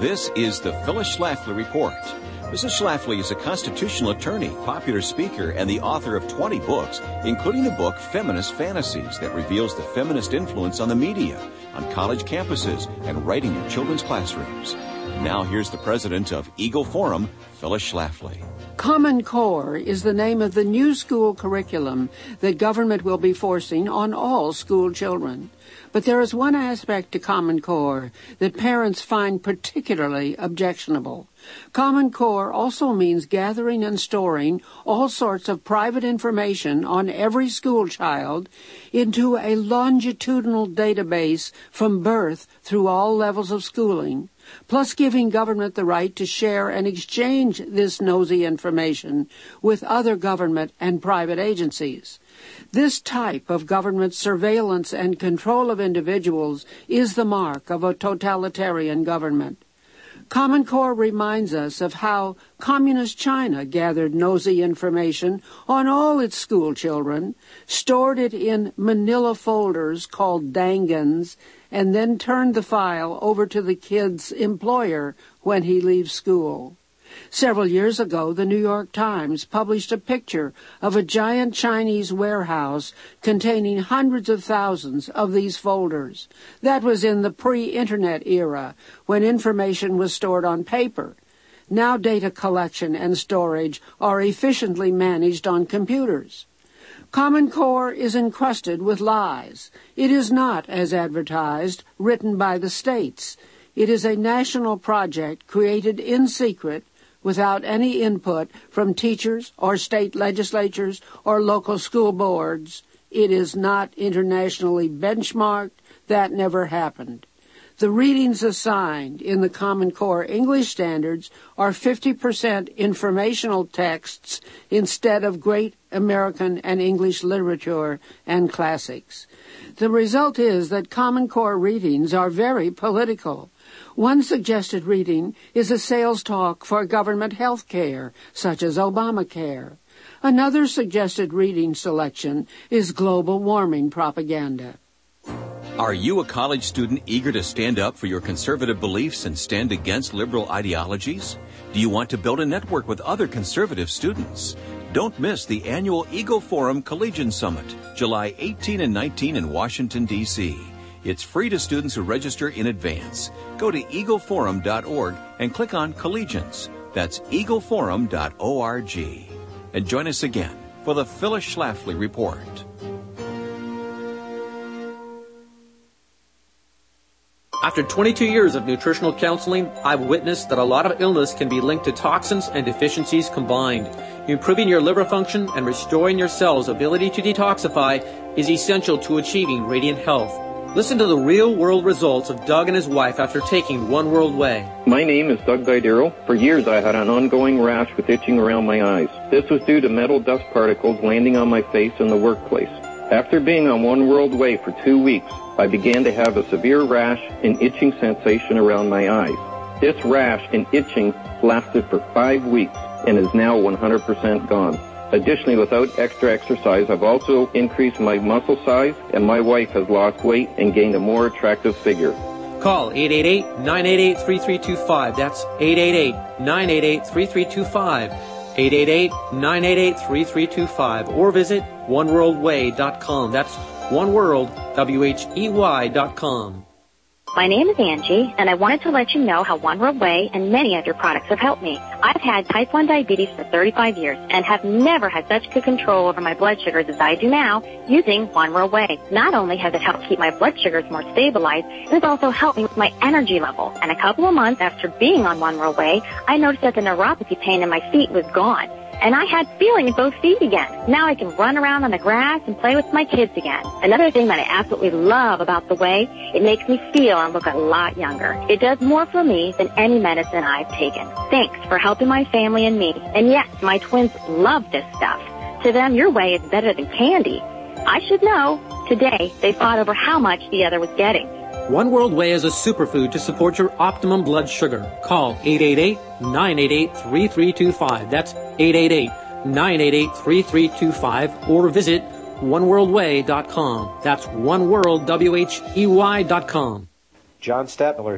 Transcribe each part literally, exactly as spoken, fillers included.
This is the Phyllis Schlafly Report. Missus Schlafly is a constitutional attorney, popular speaker, and the author of twenty books, including the book Feminist Fantasies that reveals the feminist influence on the media, on college campuses, and right in your children's classrooms. Now here's the president of Eagle Forum, Phyllis Schlafly. Common Core is the name of the new school curriculum that government will be forcing on all school children. But there is one aspect to Common Core that parents find particularly objectionable. Common Core also means gathering and storing all sorts of private information on every school child into a longitudinal database from birth through all levels of schooling, plus giving government the right to share and exchange this nosy information with other government and private agencies. This type of government surveillance and control of individuals is the mark of a totalitarian government. Common Core reminds us of how Communist China gathered nosy information on all its school children, stored it in manila folders called dangans, and then turned the file over to the kid's employer when he leaves school. Several years ago, the New York Times published a picture of a giant Chinese warehouse containing hundreds of thousands of these folders. That was in the pre-internet era, when information was stored on paper. Now data collection and storage are efficiently managed on computers. Common Core is encrusted with lies. It is not, as advertised, written by the states. It is a national project created in secret without any input from teachers or state legislatures or local school boards. It is not internationally benchmarked. That never happened. The readings assigned in the Common Core English standards are fifty percent informational texts instead of great American and English literature and classics. The result is that Common Core readings are very political. One suggested reading is a sales talk for government health care, such as Obamacare. Another suggested reading selection is global warming propaganda. Are you a college student eager to stand up for your conservative beliefs and stand against liberal ideologies? Do you want to build a network with other conservative students? Don't miss the annual Eagle Forum Collegian Summit, July eighteenth and nineteenth in Washington, D C It's free to students who register in advance. Go to eagle forum dot org and click on Collegians. That's eagle forum dot org. And join us again for the Phyllis Schlafly Report. After twenty-two years of nutritional counseling, I've witnessed that a lot of illness can be linked to toxins and deficiencies combined. Improving your liver function and restoring your cells' ability to detoxify is essential to achieving radiant health. Listen to the real-world results of Doug and his wife after taking One World Way. My name is Doug Guidero. For years I had an ongoing rash with itching around my eyes. This was due to metal dust particles landing on my face in the workplace. After being on One World Way for two weeks, I began to have a severe rash and itching sensation around my eyes. This rash and itching lasted for five weeks and is now one hundred percent gone. Additionally, without extra exercise, I've also increased my muscle size, and my wife has lost weight and gained a more attractive figure. Call eight eight eight, nine eight eight, three three two five. That's eight eight eight, nine eight eight, three three two five. eight eight eight, nine eight eight, three three two five. Or visit one world way dot com. That's one world, W H E Y dot com. My name is Angie, and I wanted to let you know how One World Way and many of your products have helped me. I've had type one diabetes for thirty-five years and have never had such good control over my blood sugars as I do now using One World Way. Not only has it helped keep my blood sugars more stabilized, it has also helped me with my energy level. And a couple of months after being on One World Way, I noticed that the neuropathy pain in my feet was gone. And I had feeling in both feet again. Now I can run around on the grass and play with my kids again. Another thing that I absolutely love about the Way, it makes me feel and look a lot younger. It does more for me than any medicine I've taken. Thanks for helping my family and me. And yes, my twins love this stuff. To them, your Way is better than candy. I should know. Today, they fought over how much the other was getting. One World Way is a superfood to support your optimum blood sugar. Call eight eight eight, nine eight eight, three three two five. That's eight eight eight, nine eight eight, three three two five. Or visit one world way dot com. That's one world, W H E Y dot com. John Stadtmiller here.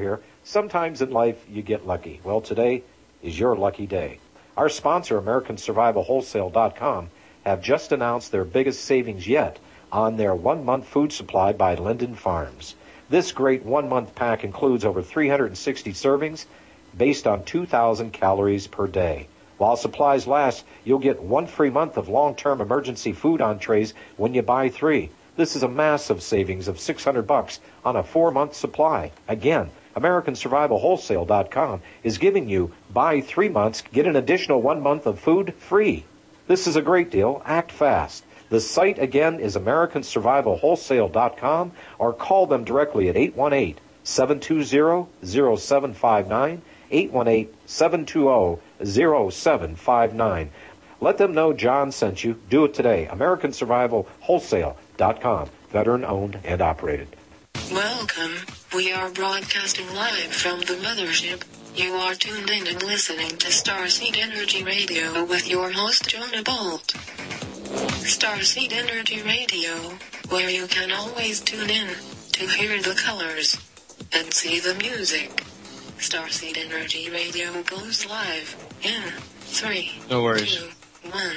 Sometimes in life you get lucky. Well, today is your lucky day. Our sponsor, American Survival Wholesale dot com, have just announced their biggest savings yet on their one-month food supply by Linden Farms. This great one-month pack includes over three hundred sixty servings based on two thousand calories per day. While supplies last, you'll get one free month of long-term emergency food entrees when you buy three. This is a massive savings of six hundred bucks on a four-month supply. Again, American Survival Wholesale dot com is giving you buy three months, get an additional one month of food free. This is a great deal. Act fast. The site again is American Survival Wholesale dot com, or call them directly at eight one eight, seven two zero, zero seven five nine, eight one eight, seven two zero, zero seven five nine. Let them know John sent you. Do it today. American Survival Wholesale dot com, veteran owned and operated. Welcome. We are broadcasting live from the mothership. You are tuned in and listening to Starseed Energy Radio with your host Jonah Bolt. Starseed Energy Radio, where you can always tune in to hear the colors and see the music. Starseed Energy Radio goes live in three, no worries. two, one.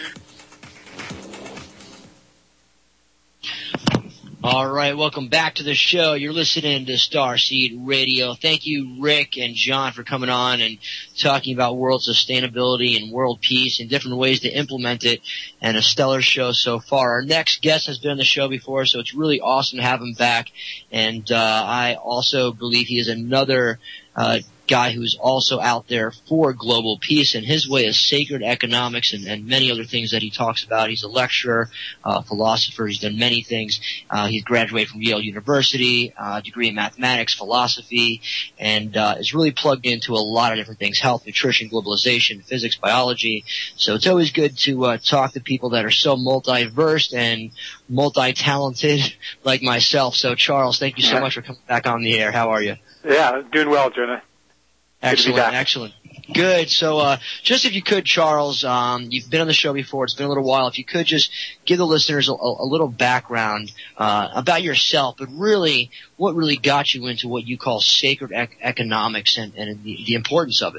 All right, welcome back to the show. You're listening to Starseed Radio. Thank you, Rick and John, for coming on and talking about world sustainability and world peace and different ways to implement it, and a stellar show so far. Our next guest has been on the show before, so it's really awesome to have him back. And uh, I also believe he is another uh guy who's also out there for global peace, and his way is sacred economics and, and many other things that he talks about. He's a lecturer, uh, philosopher. He's done many things. Uh, he's graduated from Yale University, uh, degree in mathematics, philosophy, and uh, is really plugged into a lot of different things: health, nutrition, globalization, physics, biology. So it's always good to uh, talk to people that are so multi-versed and multi-talented like myself. So, Charles, thank you so much for coming back on the air. How are you? Yeah, doing well, Jonah. Excellent, excellent. Good. So, uh, just if you could, Charles, um, you've been on the show before. It's been a little while. If you could just give the listeners a, a little background uh, about yourself, but really what really got you into what you call sacred ec- economics and, and the, the importance of it.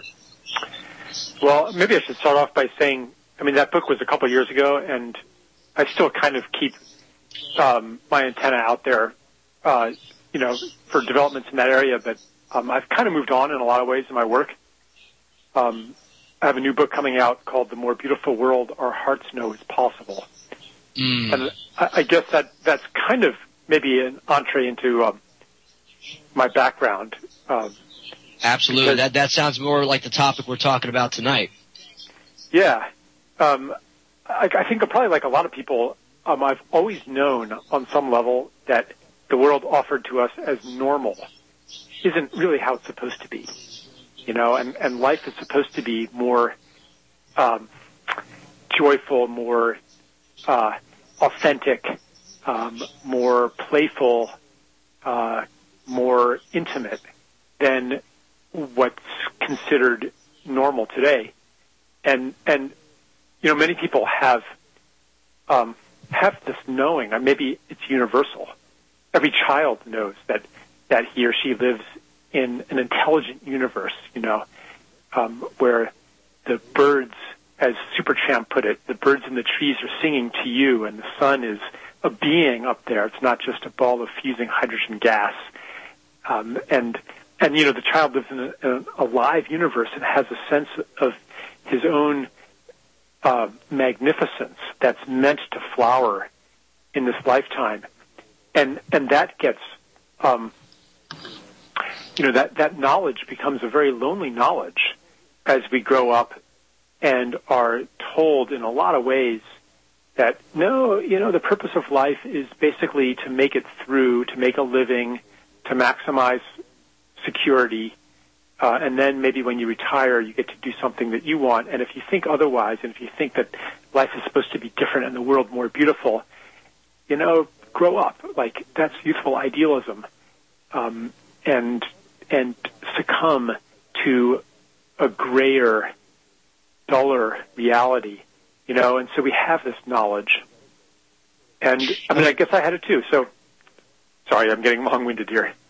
Well, maybe I should start off by saying, I mean, that book was a couple of years ago, and I still kind of keep um, my antenna out there, uh, you know, for developments in that area, but Um, I've kind of moved on in a lot of ways in my work. Um, I have a new book coming out called The More Beautiful World Our Hearts Know Is Possible. Mm. And I, I guess that that's kind of maybe an entree into um, my background. Um, Absolutely. That that sounds more like the topic we're talking about tonight. Yeah. Um, I, I think probably like a lot of people, um, I've always known on some level that the world offered to us as normal isn't really how it's supposed to be, you know, and, and life is supposed to be more um, joyful, more uh, authentic, um, more playful, uh, more intimate than what's considered normal today. And, and you know, many people have um, have this knowing, or maybe it's universal. Every child knows that that he or she lives in an intelligent universe, you know, um, where the birds, as Supertramp put it, the birds in the trees are singing to you, and the sun is a being up there. It's not just a ball of fusing hydrogen gas. Um, and, and, you know, the child lives in a, in a live universe and has a sense of his own uh, magnificence that's meant to flower in this lifetime. And, and that gets... Um, You know, that, that knowledge becomes a very lonely knowledge as we grow up and are told in a lot of ways that, no, you know, the purpose of life is basically to make it through, to make a living, to maximize security, uh, and then maybe when you retire, you get to do something that you want. And if you think otherwise, and if you think that life is supposed to be different and the world more beautiful, you know, grow up. Like, that's youthful idealism. Um, and and succumb to a grayer, duller reality, you know. And so we have this knowledge. And, I mean, I guess I had it too. So, sorry, I'm getting long-winded here.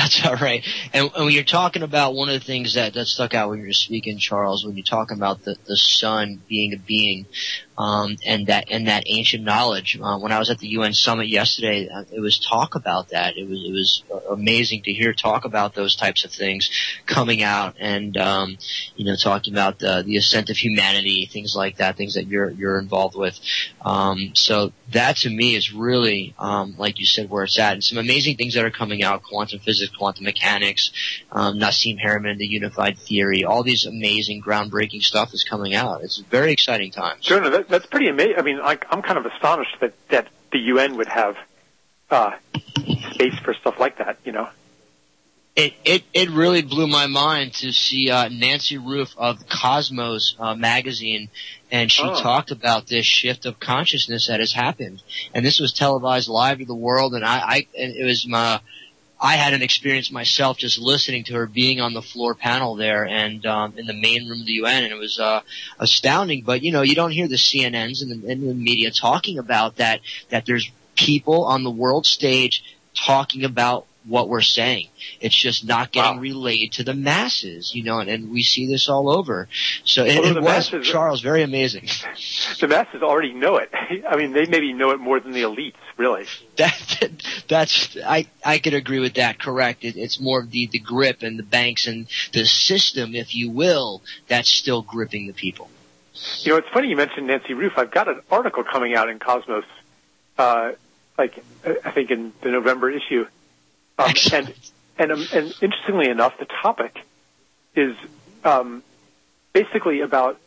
That's all right. And, and when you're talking about one of the things that, that stuck out when you were speaking, Charles, when you're talking about the, the sun being a being, um, and that and that ancient knowledge. Uh, when I was at the U N summit yesterday, uh, it was talk about that. It was it was amazing to hear talk about those types of things coming out, and um, you know, talking about the, the ascent of humanity, things like that, things that you're you're involved with. Um, so that to me is really, um, like you said, where it's at, and some amazing things that are coming out: quantum physics, quantum mechanics, um, Nassim Haramein, the unified theory. All these amazing, groundbreaking stuff is coming out. It's a very exciting time. Sure, no, that, that's pretty amazing. I mean, I, I'm kind of astonished that, that the U N would have uh, space for stuff like that, you know. It, it, it really blew my mind to see uh, Nancy Roof of Cosmos uh, magazine, and she oh. talked about this shift of consciousness that has happened. And this was televised live to the world, and I, I and it was my, I had an experience myself just listening to her, being on the floor panel there and um, in the main room of the U N, and it was uh, astounding. But you know, you don't hear the C N Ns and the, and the media talking about that. That there's people on the world stage talking about what we're saying. It's just not getting wow. relayed to the masses, you know, and, and we see this all over. So well, it, it was, masses, Charles, very amazing. The masses already know it. I mean, they maybe know it more than the elites, really. That, that's, I, I could agree with that, correct. It, it's more of the, the grip and the banks and the system, if you will, that's still gripping the people. You know, it's funny you mentioned Nancy Roof. I've got an article coming out in Cosmos, uh, like, I think in the November issue. Um, and, and, um, and interestingly enough, the topic is um, basically about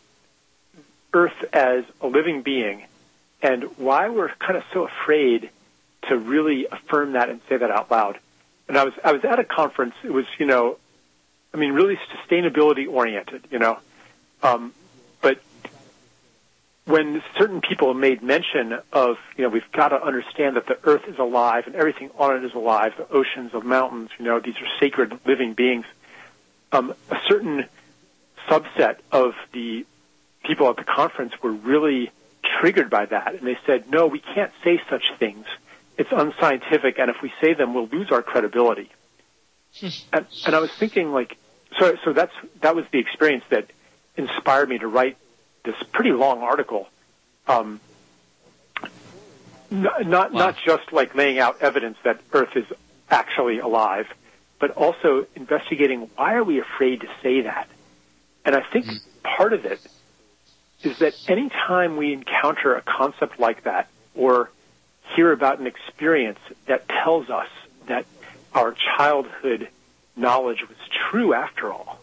Earth as a living being and why we're kind of so afraid to really affirm that and say that out loud. And I was I was at a conference. It was, you know, I mean, really sustainability oriented, you know. Um, but when certain people made mention of, you know, we've got to understand that the Earth is alive and everything on it is alive, the oceans, the mountains, you know, these are sacred living beings. Um, a certain subset of the people at the conference were really triggered by that, and they said, no, we can't say such things. It's unscientific, and if we say them, we'll lose our credibility. and, and I was thinking, like, so so that's that was the experience that inspired me to write this pretty long article, um, n- not wow. not just like laying out evidence that Earth is actually alive, but also investigating why are we afraid to say that. And I think mm. part of it is that any time we encounter a concept like that or hear about an experience that tells us that our childhood knowledge was true after all,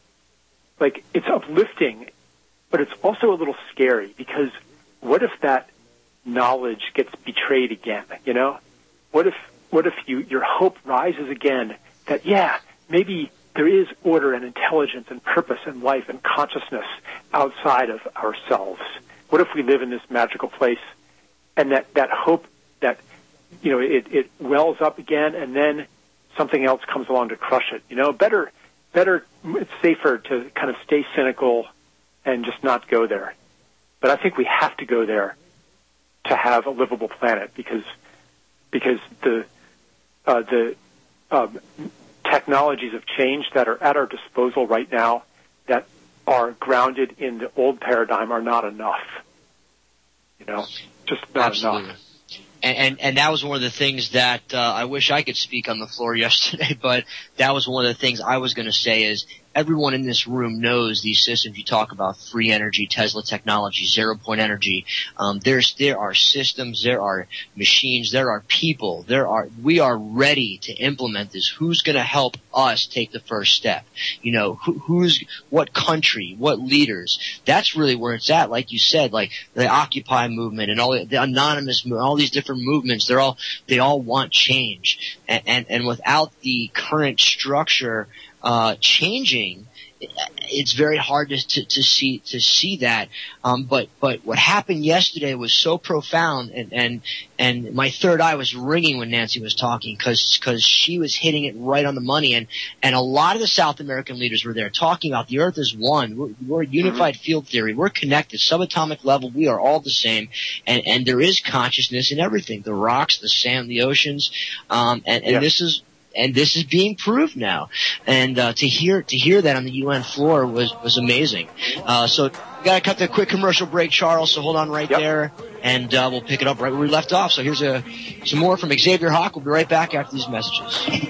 like, it's uplifting, but it's also a little scary, because what if that knowledge gets betrayed again, you know? What if what if you your hope rises again that, yeah, maybe there is order and intelligence and purpose and life and consciousness outside of ourselves? What if we live in this magical place, and that, that hope that, you know, it, it wells up again, and then something else comes along to crush it? You know, better, better, it's safer to kind of stay cynical and just not go there. But I think we have to go there to have a livable planet, because because the uh, the um, technologies of change that are at our disposal right now that are grounded in the old paradigm are not enough. You know, just not Absolutely. enough. And, and and that was one of the things that uh, I wish I could speak on the floor yesterday, but that was one of the things I was going to say is everyone in this room knows these systems you talk about: free energy, Tesla technology, zero point energy. Um, there's there are systems, there are machines, there are people, there are we are ready to implement this. Who's going to help us take the first step? You know, who, who's what country, what leaders? That's really where it's at. Like you said, like the Occupy movement and all the, the anonymous movement, all these different movements, they're all they all want change, and and, and without the current structure uh changing, it's very hard to, to, to see to see that. Um, but but what happened yesterday was so profound, and and and my third eye was ringing when Nancy was talking, because because she was hitting it right on the money, and and a lot of the South American leaders were there talking about the Earth is one. We're, we're unified mm-hmm. field theory. We're connected, subatomic level. We are all the same, and and there is consciousness in everything: the rocks, the sand, the oceans, um, and and yeah. this is. and this is being proved now. And uh, to hear to hear that on the U N floor was was amazing. Uh, so we got to cut the quick commercial break, Charles. So hold on right yep. there, and uh, we'll pick it up right where we left off. So here's a some more from Xavier Hawk. We'll be right back after these messages.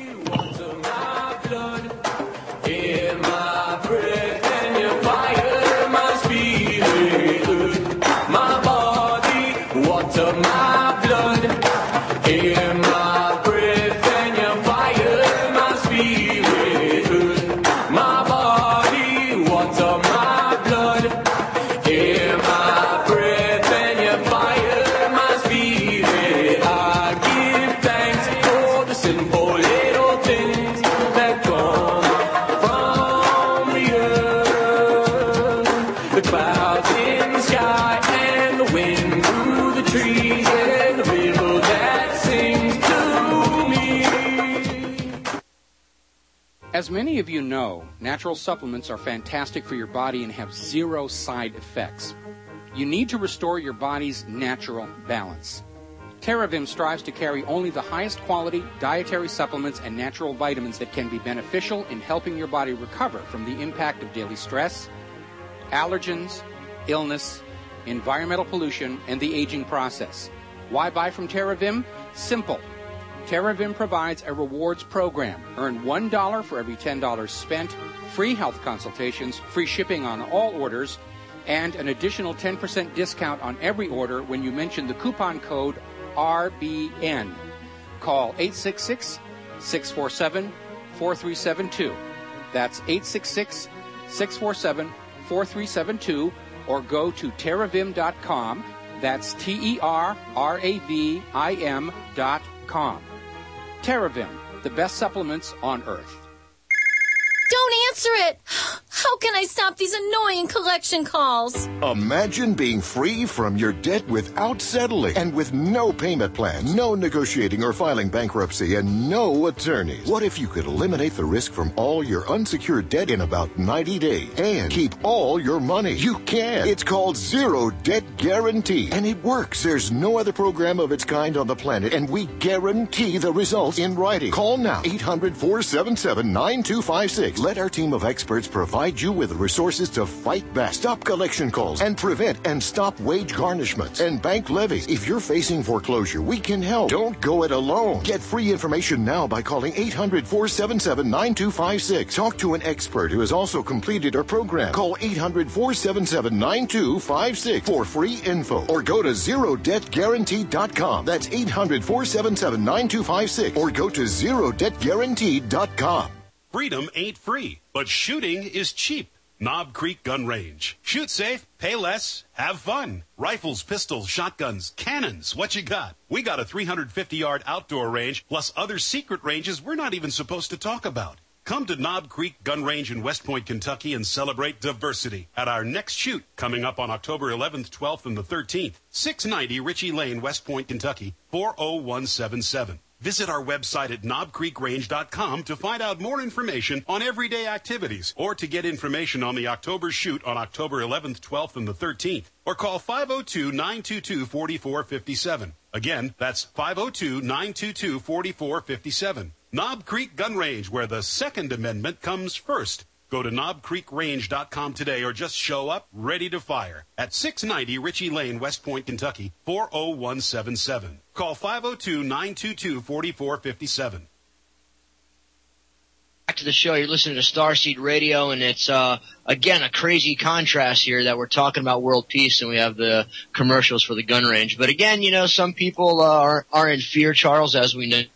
As many of you know, natural supplements are fantastic for your body and have zero side effects. You need to restore your body's natural balance. TerraVim strives to carry only the highest quality dietary supplements and natural vitamins that can be beneficial in helping your body recover from the impact of daily stress, allergens, illness, environmental pollution, and the aging process. Why buy from TerraVim? Simple. TerraVim provides a rewards program. Earn one dollar for every ten dollars spent, free health consultations, free shipping on all orders, and an additional ten percent discount on every order when you mention the coupon code R B N. Call eight six six, six four seven, four three seven two. That's eight six six, six four seven, four three seven two, or go to terravim dot com. That's T E R R A V I M dot com. TerraVim, the best supplements on Earth. Don't answer it! How can I stop these annoying collection calls? Imagine being free from your debt without settling and with no payment plan, no negotiating or filing bankruptcy, and no attorneys. What if you could eliminate the risk from all your unsecured debt in about ninety days and keep all your money? You can. It's called Zero Debt Guarantee, and it works. There's no other program of its kind on the planet, and we guarantee the results in writing. Call now, eight hundred, four seven seven, nine two five six. Let our team of experts provide you with the resources to fight back, stop collection calls, and prevent and stop wage garnishments and bank levies. If you're facing foreclosure, we can help. Don't go it alone. Get free information now by calling eight hundred, four seven seven, nine two five six. Talk to an expert who has also completed our program. Call eight hundred, four seven seven, nine two five six for free info, or go to zero debt guarantee dot com. That's eight hundred, four seven seven, nine two five six, or go to zero debt guarantee dot com. Freedom ain't free, but shooting is cheap. Knob Creek Gun Range. Shoot safe, pay less, have fun. Rifles, pistols, shotguns, cannons, what you got? We got a three hundred fifty yard outdoor range, plus other secret ranges we're not even supposed to talk about. Come to Knob Creek Gun Range in West Point, Kentucky, and celebrate diversity at our next shoot coming up on October eleventh, twelfth, and the thirteenth. six ninety Ritchie Lane, West Point, Kentucky, four oh one seven seven. Visit our website at knob creek range dot com to find out more information on everyday activities, or to get information on the October shoot on October eleventh, twelfth, and the thirteenth. Or call five oh two, nine two two, four four five seven. Again, that's five oh two, nine two two, four four five seven. Knob Creek Gun Range, where the Second Amendment comes first. Go to knob creek range dot com today, or just show up ready to fire at six ninety Ritchie Lane, West Point, Kentucky, four oh one seven seven. Call five oh two, nine two two, four four five seven. Back to the show. You're listening to Starseed Radio, and it's, uh, again, a crazy contrast here that we're talking about world peace, and we have the commercials for the gun range. But again, you know, some people uh, are, are in fear, Charles, as we know.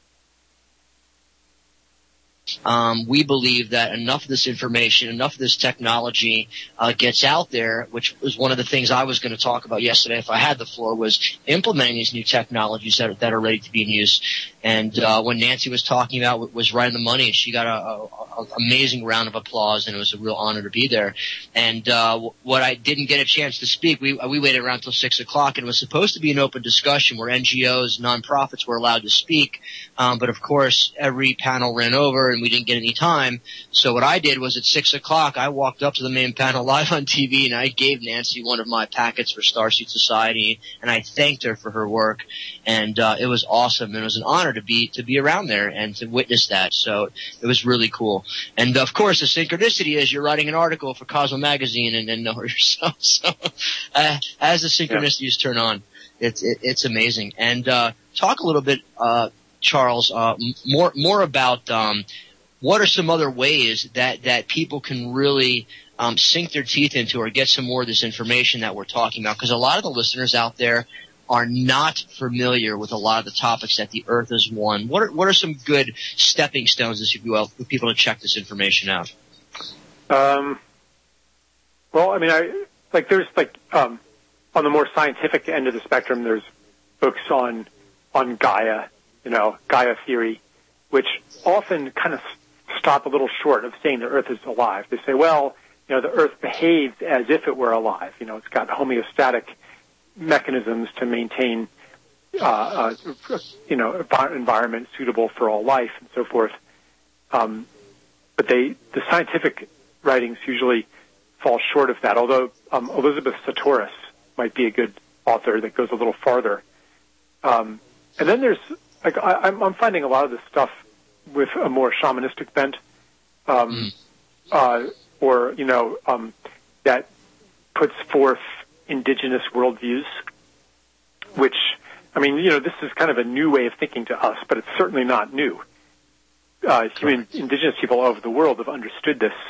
Um, we believe that enough of this information, enough of this technology uh, gets out there, which was one of the things I was going to talk about yesterday if I had the floor, was implementing these new technologies that are, that are ready to be in use. And uh, when Nancy was talking about was right on the money, and she got a, a, a amazing round of applause, and it was a real honor to be there. And uh, what I didn't get a chance to speak, we we waited around till six o'clock, and it was supposed to be an open discussion where N G Os, nonprofits were allowed to speak. Um, but of course, every panel ran over, and we didn't get any time. So what I did was at six o'clock, I walked up to the main panel live on T V, and I gave Nancy one of my packets for Starseed Society, and I thanked her for her work. And uh, it was awesome, and it was an honor to be to be around there and to witness that. So it was really cool. And of course, the synchronicity is you're writing an article for Cosmo Magazine and then know yourself. So uh, as the synchronicities yeah. turn on, it's it, it's amazing. And uh, talk a little bit, uh, Charles, uh, more more about um, what are some other ways that that people can really um, sink their teeth into or get some more of this information that we're talking about, because a lot of the listeners out there are not familiar with a lot of the topics that the Earth is one. What are what are some good stepping stones, if you will, for people to check this information out? Um. Well, I mean, I like there's like um, on the more scientific end of the spectrum, there's books on on Gaia. You know, Gaia theory, which often kind of stop a little short of saying the Earth is alive. They say, well, you know, the Earth behaves as if it were alive. You know, it's got homeostatic mechanisms to maintain, uh, uh, you know, environment suitable for all life and so forth. Um, but they, the scientific writings usually fall short of that. Although um, Elizabeth Sahtouris might be a good author that goes a little farther. Um, and then there's Like I, I'm, I'm finding a lot of this stuff with a more shamanistic bent, um, mm. uh, or you know, um, that puts forth indigenous worldviews. Which, I mean, you know, this is kind of a new way of thinking to us, but it's certainly not new. Uh, human, indigenous people all over the world have understood this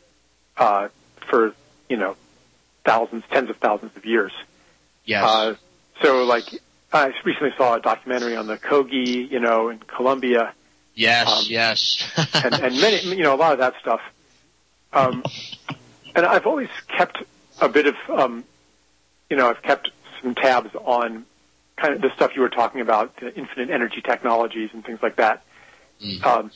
uh, for you know thousands, tens of thousands of years. Yes. Uh, so, like. I recently saw a documentary on the Kogi, you know, in Colombia. Yes, um, yes. and, and many, you know, a lot of that stuff. Um, and I've always kept a bit of, um, you know, I've kept some tabs on kind of the stuff you were talking about, the infinite energy technologies and things like that. Mm. Um,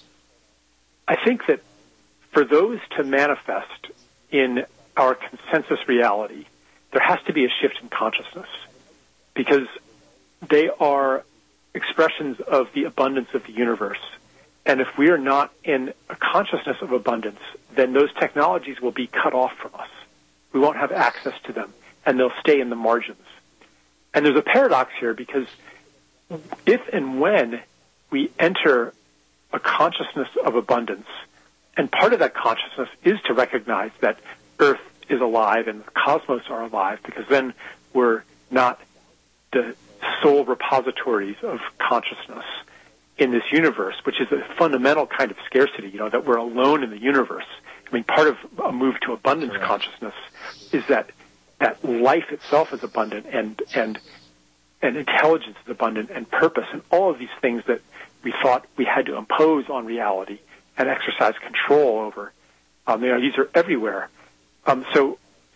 I think that for those to manifest in our consensus reality, there has to be a shift in consciousness. Because they are expressions of the abundance of the universe. And if we are not in a consciousness of abundance, then those technologies will be cut off from us. We won't have access to them, and they'll stay in the margins. And there's a paradox here, because if and when we enter a consciousness of abundance, and part of that consciousness is to recognize that Earth is alive and the cosmos are alive, because then we're not the sole repositories of consciousness in this universe, which is a fundamental kind of scarcity, you know, that we're alone in the universe. I mean, part of a move to abundance Correct. Consciousness is that that life itself is abundant and, and, and intelligence is abundant and purpose and all of these things that we thought we had to impose on reality and exercise control over. Um, you know, these are everywhere. Um, so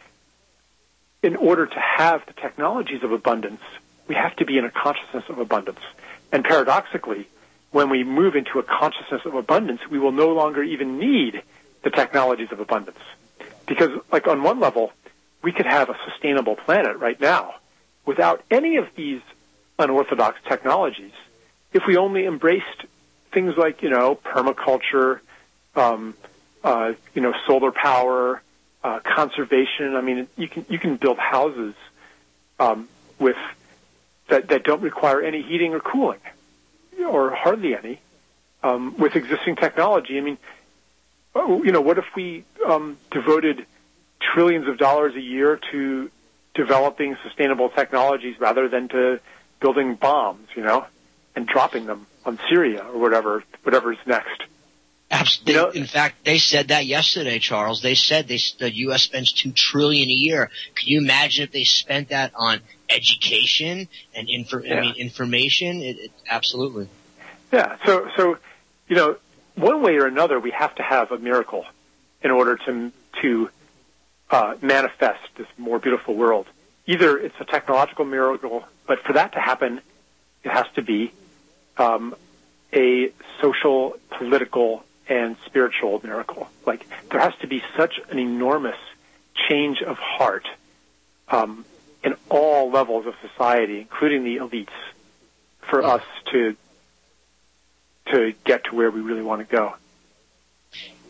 in order to have the technologies of abundance, we have to be in a consciousness of abundance. And paradoxically, when we move into a consciousness of abundance, we will no longer even need the technologies of abundance. Because, like, on one level, we could have a sustainable planet right now without any of these unorthodox technologies if we only embraced things like, you know, permaculture, um, uh, you know, solar power, uh, conservation. I mean, you can you can build houses um, with that, that don't require any heating or cooling, or hardly any, um, with existing technology. I mean, you know, what if we um, devoted trillions of dollars a year to developing sustainable technologies rather than to building bombs, you know, and dropping them on Syria or whatever, whatever's next? Absolutely. You know, in fact, they said that yesterday, Charles. They said they, the U S spends two trillion dollars a year. Can you imagine if they spent that on education and infor- yeah. I mean, information? It, it, absolutely. Yeah. So, so, you know, one way or another, we have to have a miracle in order to to uh, manifest this more beautiful world. Either it's a technological miracle, but for that to happen, it has to be um, a social, political, and spiritual miracle. Like, there has to be such an enormous change of heart um, in all levels of society, including the elites, for us to to get to where we really want to go.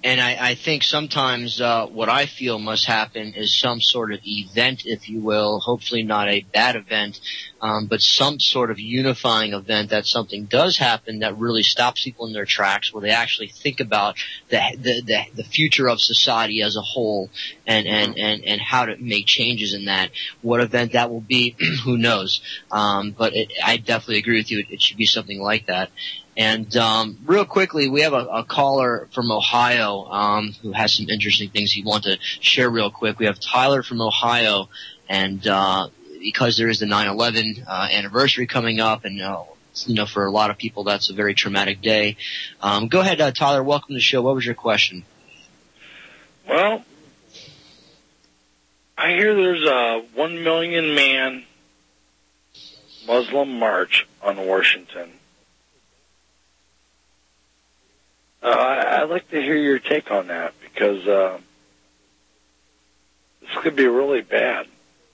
And I, I think sometimes uh, what I feel must happen is some sort of event, if you will, hopefully not a bad event, um, but some sort of unifying event that something does happen that really stops people in their tracks, where they actually think about the the, the, the future of society as a whole and, and, and, and how to make changes in that. What event that will be, who knows? Um, but it, I definitely agree with you. It, it should be something like that. And um, real quickly, we have a, a caller from Ohio um, who has some interesting things he wants to share real quick. We have Tyler from Ohio, and uh, because there is the nine eleven uh, anniversary coming up, and uh, you know, for a lot of people, that's a very traumatic day. Um, go ahead, uh, Tyler. Welcome to the show. What was your question? Well, I hear there's a one million man Muslim march on Washington. Uh, I'd like to hear your take on that, because uh, this could be really bad.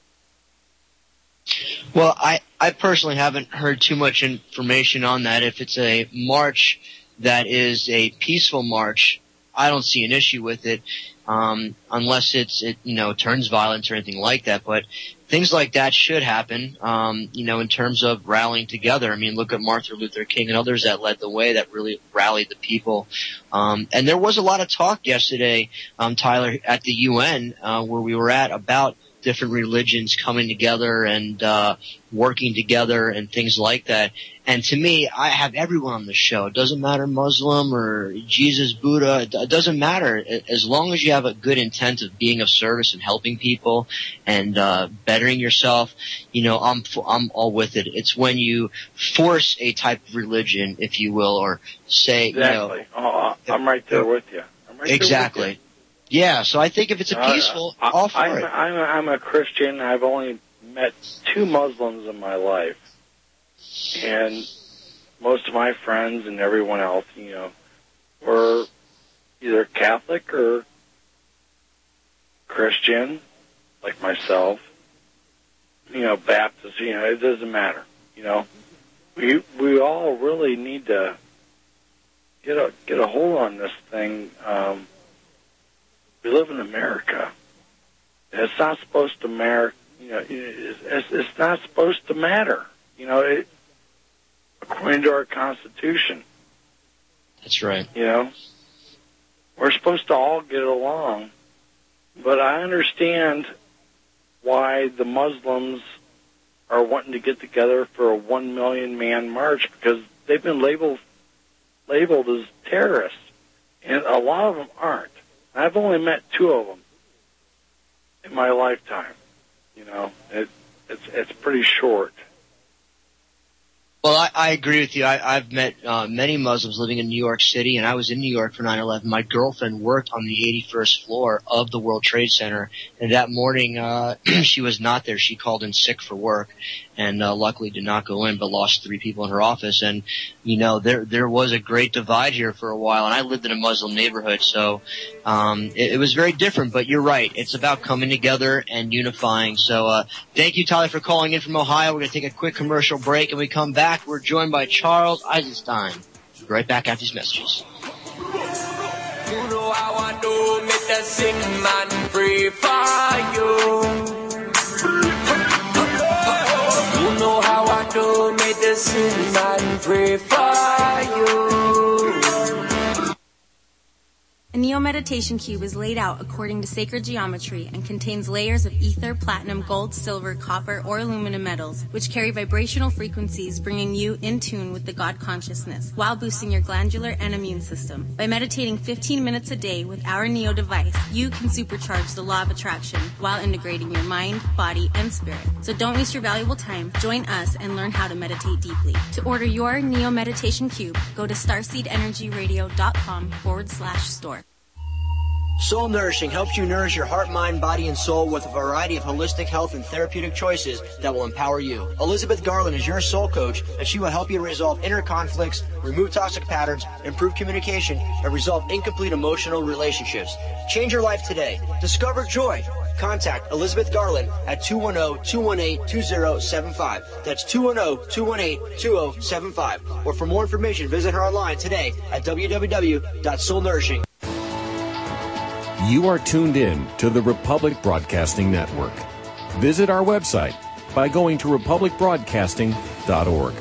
Well, I, I personally haven't heard too much information on that. If it's a march that is a peaceful march, I don't see an issue with it, um, unless it's, it, you know, turns violent or anything like that. But things like that should happen, um, you know, in terms of rallying together. I mean, look at Martin Luther King and others that led the way, that really rallied the people. Um, and there was a lot of talk yesterday, um, Tyler, at the U N, uh, where we were at, about different religions coming together and uh working together and things like that. And to me, I have everyone on the show. It doesn't matter Muslim or Jesus, Buddha. It doesn't matter. As long as you have a good intent of being of service and helping people and uh bettering yourself, you know, I'm I'm all with it. It's when you force a type of religion, if you will, or say, exactly. you know, oh, I'm right there with you. I'm right exactly. there with you. Yeah, so I think if it's a peaceful, uh, all for I'm, it. I'm, a, I'm a Christian. I've only met two Muslims in my life. And most of my friends and everyone else, you know, were either Catholic or Christian, like myself, you know, Baptist, you know, it doesn't matter. You know, we we all really need to get a get a hold on this thing. Um, we live in America. It's not supposed to matter. You know, it's, it's not supposed to matter. You know, it, according to our Constitution. That's right. You know, we're supposed to all get along, but I understand why the Muslims are wanting to get together for a one million man march, because they've been labeled labeled as terrorists, and a lot of them aren't. I've only met two of them in my lifetime. You know, it, it's it's pretty short. Well, I, I agree with you. I, I've met uh, many Muslims living in New York City, and I was in New York for nine eleven. My girlfriend worked on the eighty-first floor of the World Trade Center, and that morning uh, she was not there. She called in sick for work, and uh, luckily did not go in, but lost three people in her office. And, you know, there there was a great divide here for a while, and I lived in a Muslim neighborhood, so um, it, it was very different. But you're right. It's about coming together and unifying. So uh, thank you, Tyler, for calling in from Ohio. We're going to take a quick commercial break, and we come back. We're joined by Charles Eisenstein. Right back after these messages. You know how I do, make that sick man free for you. You know how I do, make that sick man free for you. A Neo Meditation Cube is laid out according to sacred geometry and contains layers of ether, platinum, gold, silver, copper, or aluminum metals, which carry vibrational frequencies bringing you in tune with the God consciousness while boosting your glandular and immune system. By meditating fifteen minutes a day with our Neo device, you can supercharge the law of attraction while integrating your mind, body, and spirit. So don't waste your valuable time. Join us and learn how to meditate deeply. To order your Neo Meditation Cube, go to starseedenergyradio.com forward slash store. Soul Nourishing helps you nourish your heart, mind, body, and soul with a variety of holistic health and therapeutic choices that will empower you. Elizabeth Garland is your soul coach, and she will help you resolve inner conflicts, remove toxic patterns, improve communication, and resolve incomplete emotional relationships. Change your life today. Discover joy. Contact Elizabeth Garland at two one zero, two one eight, two zero seven five. That's two one zero, two one eight, two zero seven five. Or for more information, visit her online today at w w w dot soul nourishing. You are tuned in to the Republic Broadcasting Network. Visit our website by going to republic broadcasting dot org.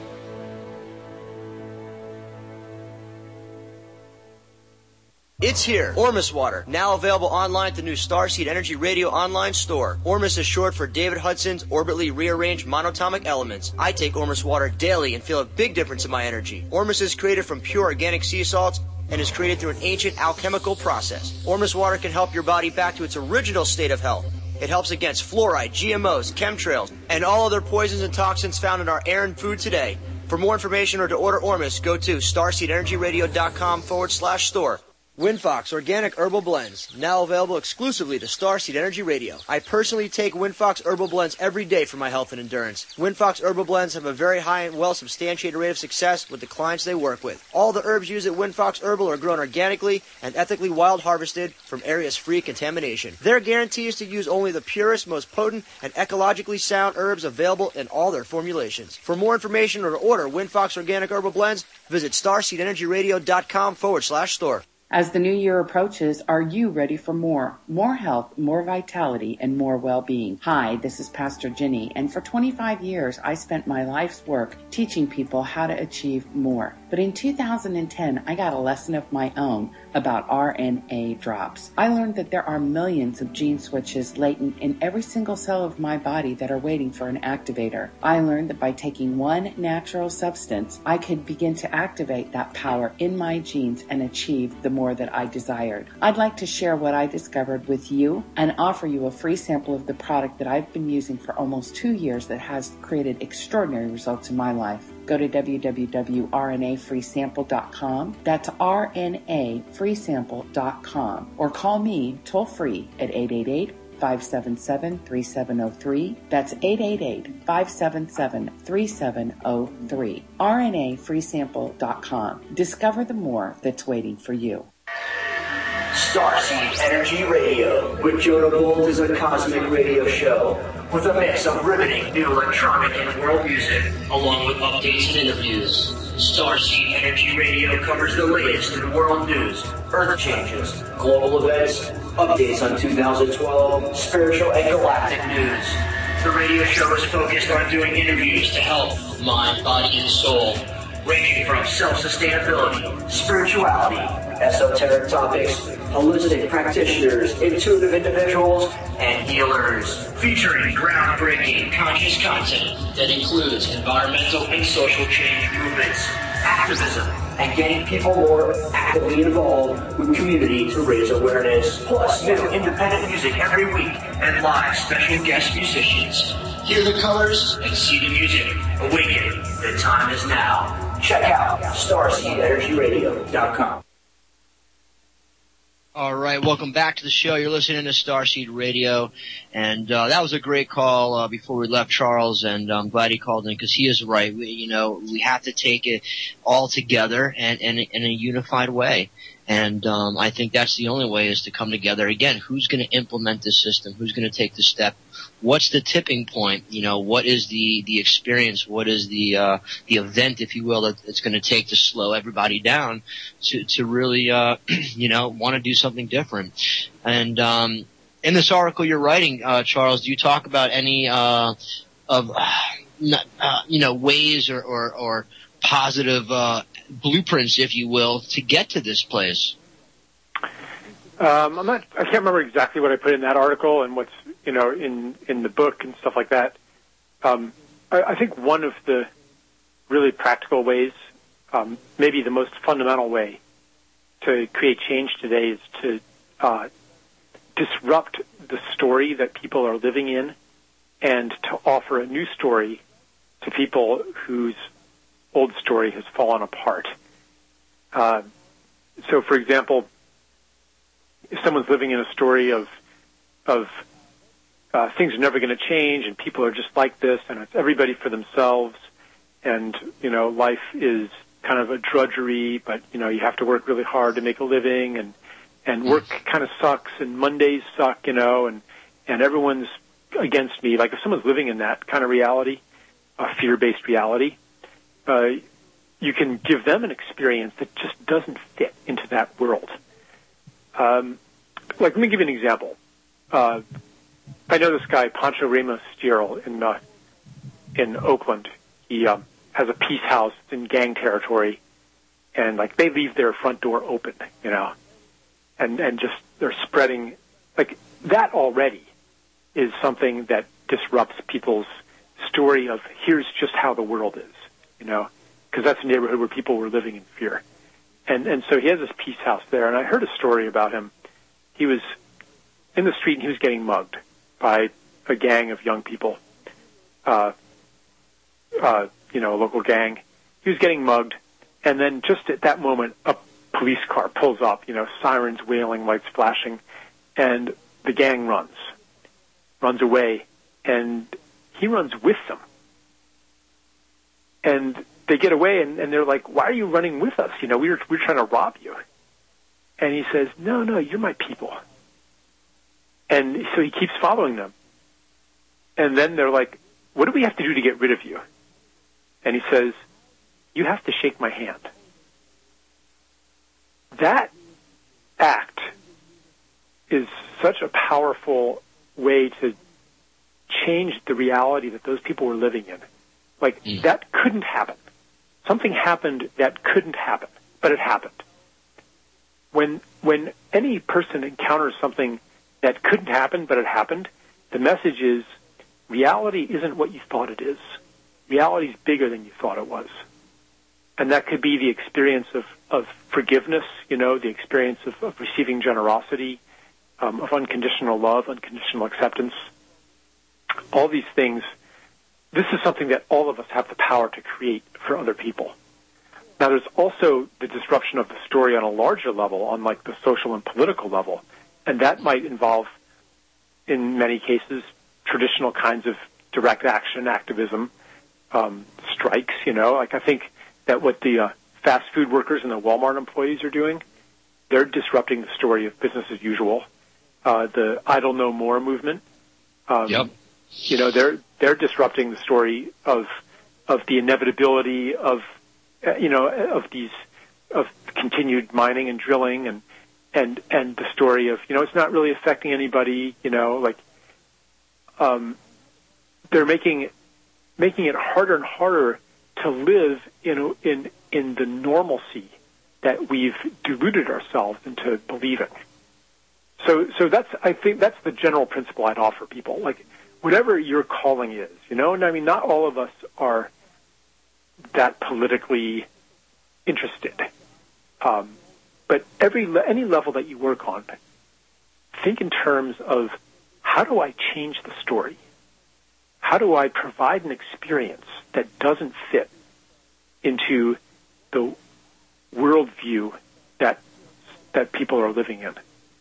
It's here. Ormus Water, now available online at the new Starseed Energy Radio online store. Ormus is short for David Hudson's orbitally rearranged monatomic elements. I take Ormus Water daily and feel a big difference in my energy. Ormus is created from pure organic sea salts and is created through an ancient alchemical process. Ormus Water can help your body back to its original state of health. It helps against fluoride, G M Os, chemtrails, and all other poisons and toxins found in our air and food today. For more information or to order Ormus, go to starseedenergyradio.com forward slash store. WinFox Organic Herbal Blends, now available exclusively to Starseed Energy Radio. I personally take WinFox Herbal Blends every day for my health and endurance. WinFox Herbal Blends have a very high and well-substantiated rate of success with the clients they work with. All the herbs used at WinFox Herbal are grown organically and ethically wild harvested from areas free of contamination. Their guarantee is to use only the purest, most potent, and ecologically sound herbs available in all their formulations. For more information or to order WinFox Organic Herbal Blends, visit starseedenergyradio.com forward slash store. As the new year approaches, are you ready for more? More health, more vitality, and more well-being. Hi, this is Pastor Ginny, and for twenty-five years, I spent my life's work teaching people how to achieve more. But in two thousand ten, I got a lesson of my own about R N A drops. I learned that there are millions of gene switches latent in every single cell of my body that are waiting for an activator. I learned that by taking one natural substance, I could begin to activate that power in my genes and achieve the more that I desired. I'd like to share what I discovered with you and offer you a free sample of the product that I've been using for almost two years that has created extraordinary results in my life. Go to w w w dot r n a free sample dot com. That's R N A free sample dot com. Or call me toll free at eight eight eight, five seven seven, three seven zero three. That's eight eight eight, five seven seven, three seven zero three. R N A free sample dot com. Discover the more that's waiting for you. Starseed Energy Radio with Jonah Bolt is a cosmic radio show with a mix of riveting new electronic and world music, along with updates and interviews. Starseed Energy Radio covers the latest in world news, earth changes, global events, updates on two thousand twelve, spiritual and galactic news. The radio show is focused on doing interviews to help mind, body, and soul, ranging from self-sustainability, spirituality, esoteric topics, holistic practitioners, intuitive individuals, and healers. Featuring groundbreaking conscious content that includes environmental and social change movements, activism, and getting people more actively involved with community to raise awareness. Plus new independent music every week and live special guest musicians. Hear the colors and see the music. Awaken. The time is now. Check out starseed energy radio dot com. All right, welcome back to the show. You're listening to Starseed Radio, and uh, that was a great call uh, before we left Charles, and I'm glad he called in because he is right. We, you know, we have to take it all together and, and in a unified way, and um, I think that's the only way is to come together. Again, who's going to implement this system? Who's going to take the step? What's the tipping point? You know, what is the, the experience? What is the, uh, the event, if you will, that it's going to take to slow everybody down to, to really, uh, you know, want to do something different? And, um, in this article you're writing, uh, Charles, do you talk about any, uh, of, uh, uh, you know, ways or, or, or positive, uh, blueprints, if you will, to get to this place? Um, I'm not, I can't remember exactly what I put in that article and what's, you know, in, in the book and stuff like that. Um, I, I think one of the really practical ways, um, maybe the most fundamental way to create change today is to, uh, disrupt the story that people are living in and to offer a new story to people whose old story has fallen apart. Uh, so for example, if someone's living in a story of, of, Uh, things are never going to change, and people are just like this, and it's everybody for themselves, and, you know, life is kind of a drudgery, but, you know, you have to work really hard to make a living, and, and work kind of sucks, and Mondays suck, you know, and, and everyone's against me. Like, if someone's living in that kind of reality, a fear-based reality, uh, you can give them an experience that just doesn't fit into that world. Um, like, let me give you an example. Uh, I know this guy, Pancho Ramos Steele, in uh, in Oakland. He um, has a peace house in gang territory, and like they leave their front door open, you know, and and just they're spreading like that already is something that disrupts people's story of here's just how the world is, you know, because that's a neighborhood where people were living in fear, and and so he has this peace house there, and I heard a story about him. He was in the street and he was getting mugged by a gang of young people, uh, uh, you know, a local gang. He was getting mugged, and then just at that moment, a police car pulls up, you know, sirens wailing, lights flashing, and the gang runs, runs away, and he runs with them. And they get away, and, and they're like, why are you running with us? You know, we were, we were trying to rob you. And he says, no, no, you're my people. And so he keeps following them. And then they're like, what do we have to do to get rid of you? And he says, you have to shake my hand. That act is such a powerful way to change the reality that those people were living in. Like, mm. that couldn't happen. Something happened that couldn't happen, but it happened. When when any person encounters something that couldn't happen, but it happened, the message is, reality isn't what you thought it is. Reality is bigger than you thought it was. And that could be the experience of, of forgiveness, you know, the experience of, of receiving generosity, um, of unconditional love, unconditional acceptance. All these things, this is something that all of us have the power to create for other people. Now, there's also the disruption of the story on a larger level, on like the social and political level. And that might involve, in many cases, traditional kinds of direct action activism, um, strikes, you know. Like I think that what the uh, fast food workers and the Walmart employees are doing, they're disrupting the story of business as usual. Uh, the Idle No More movement, um, yep. you know, they're they're disrupting the story of of the inevitability of, uh, you know, of these of continued mining and drilling and. And and the story of, you know, it's not really affecting anybody, you know, like um, they're making making it harder and harder to live in in in the normalcy that we've deluded ourselves into believing. So so that's I think that's the general principle I'd offer people. Like whatever your calling is, you know, and I mean not all of us are that politically interested. Um, But every any level that you work on, think in terms of how do I change the story? How do I provide an experience that doesn't fit into the worldview that that people are living in?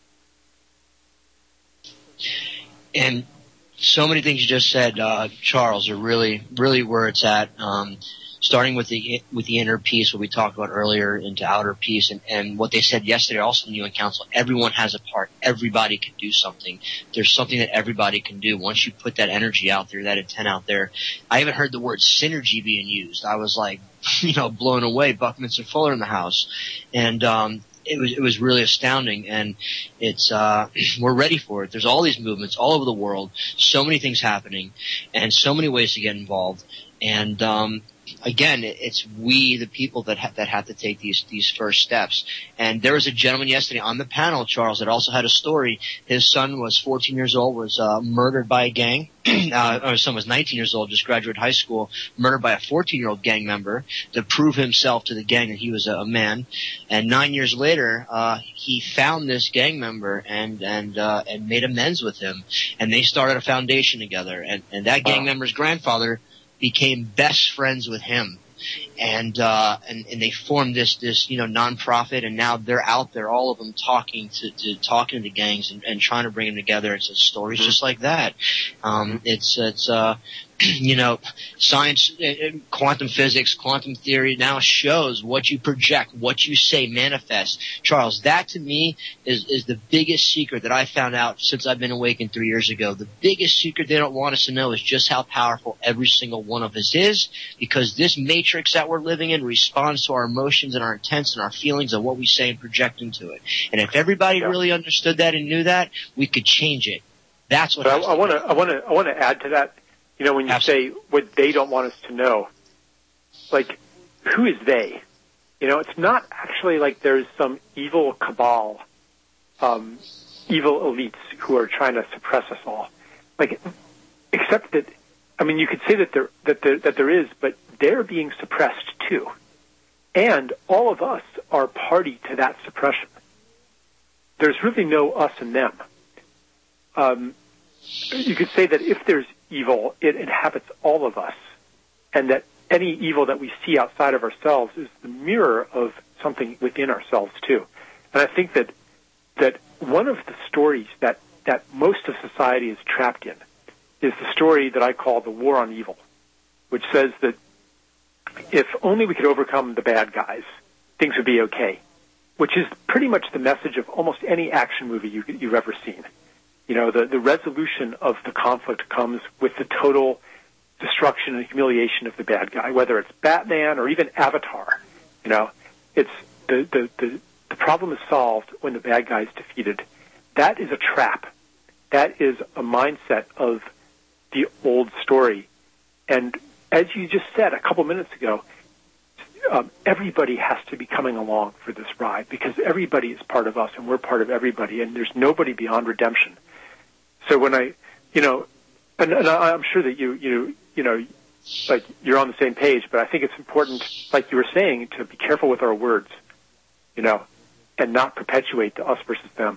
And so many things you just said, uh, Charles, are really, really where it's at. Um, starting with the with the inner peace, what we talked about earlier, into outer peace, and, and what they said yesterday also in the U N Council, everyone has a part. Everybody can do something. There's something that everybody can do. Once you put that energy out there, that intent out there. I haven't heard the word synergy being used. I was like, you know, blown away. Buckminster Fuller in the house. And um it was it was really astounding, and it's uh we're ready for it. There's all these movements all over the world, so many things happening, and so many ways to get involved. And um Again, it's we, the people, that ha- that have to take these these first steps. And there was a gentleman yesterday on the panel, Charles, that also had a story. His son was fourteen years old, was uh, murdered by a gang. uh, his son was nineteen years old, just graduated high school, murdered by a fourteen-year-old gang member to prove himself to the gang that he was a, a man. And nine years later, uh, he found this gang member and and uh, and made amends with him. And they started a foundation together. And, and that gang wow. member's grandfather became best friends with him, and uh and, and they formed this this you know nonprofit, and now they're out there, all of them, talking to, to talking to the gangs and, and trying to bring them together. It's a stories mm-hmm. just like that. Um, it's it's uh you know, science, quantum physics, quantum theory now shows what you project, what you say manifests. Charles, that to me is, is the biggest secret that I found out since I've been awakened three years ago. The biggest secret they don't want us to know is just how powerful every single one of us is, because this matrix that we're living in responds to our emotions and our intents and our feelings and what we say and project into it. And if everybody yeah. really understood that and knew that, we could change it. That's what but I want to. I want to. I want to add to that. You know, when you Absolutely. say what they don't want us to know, like, who is they? You know, it's not actually like there's some evil cabal, um, evil elites who are trying to suppress us all. Like, except that, I mean, you could say that there that there that there is, but they're being suppressed too, and all of us are party to that suppression. There's really no us and them. Um, you could say that if there's evil, it inhabits all of us, and that any evil that we see outside of ourselves is the mirror of something within ourselves too. And I think that that one of the stories that, that most of society is trapped in is the story that I call the war on evil, which says that if only we could overcome the bad guys, things would be okay, which is pretty much the message of almost any action movie you, you've ever seen. You know, the, the resolution of the conflict comes with the total destruction and humiliation of the bad guy, whether it's Batman or even Avatar. You know, it's the, the, the, the problem is solved when the bad guy is defeated. That is a trap. That is a mindset of the old story. And as you just said a couple minutes ago, um, everybody has to be coming along for this ride, because everybody is part of us and we're part of everybody, and there's nobody beyond redemption. So when I, you know, and, and I'm sure that you, you, you know, like you're on the same page, but I think it's important, like you were saying, to be careful with our words, you know, and not perpetuate the us versus them.